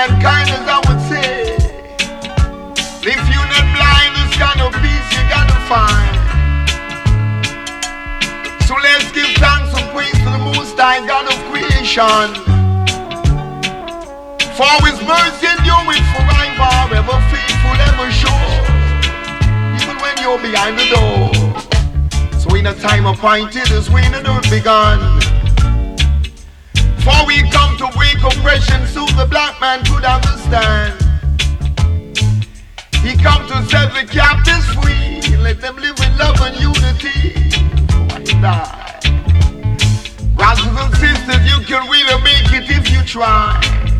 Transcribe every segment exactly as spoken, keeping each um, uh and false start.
mankind, as I would say. If you're not blind, this kind of peace you gotta find. So let's give thanks and praise to the Most High God of creation. For His mercy endureth forever, ever faithful, ever sure. Even when you're behind the door. So in a time appointed, as when the earth begun. For we come to break oppression, so the black man could understand. He come to set the captives free, let them live in love and unity. Die. Brothers and sisters, you can really make it if you try.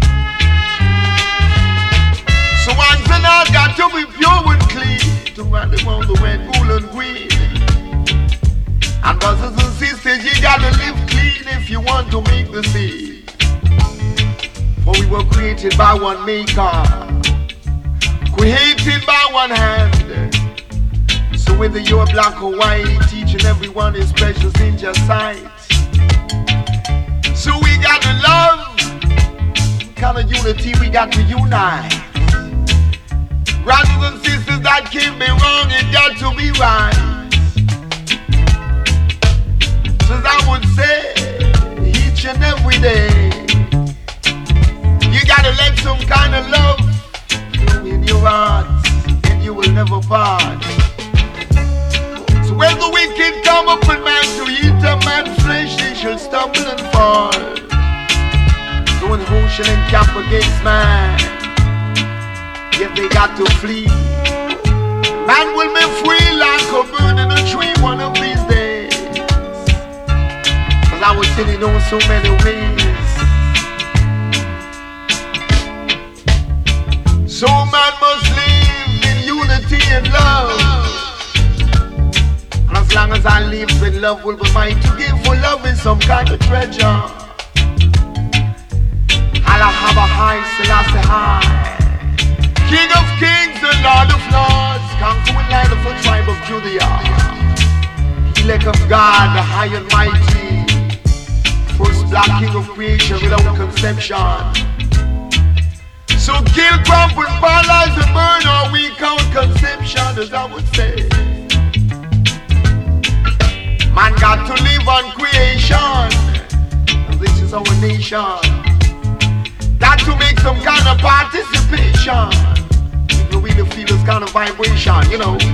So one's and all got to be pure and clean to run around the red, gold and green. And brothers and sisters, you gotta live clean if you want to make the seed. For we were created by one maker, created by one hand. So whether you're black or white, each and every one is precious in your sight. So we gotta love, kind of unity we got to unite. Brothers and sisters, that can't be wrong, it got to be right. So I would say, each and every day, you gotta let some kind of love flow in your heart, and you will never part. So when the wicked come up and man to eat a man's flesh, they shall stumble and fall. So when who shall encamp against man, yet they got to flee. Man will be free like a bird in a tree one of these days. Cause I was sitting on so many ways. So man must live in unity and love. And as long as I live, then love will be mine to give. For love is some kind of treasure. Allah have a high, Selassie high. King of kings and Lord of lords, conquering lion of the tribe of Judah. Elect of God, the high and mighty, first black king of creation without conception. So kill, crumple, paralyze, and burn, or we count conception, as I would say. Man got to live on creation, and this is our nation. Got to make some kind of participation. You really feel this kind of vibration, you know.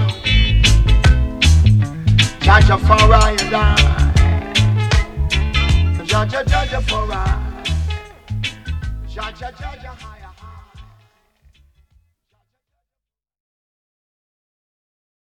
Jaja for I and I. Jaja, Jaja for I. Jaja, Jaja higher, higher.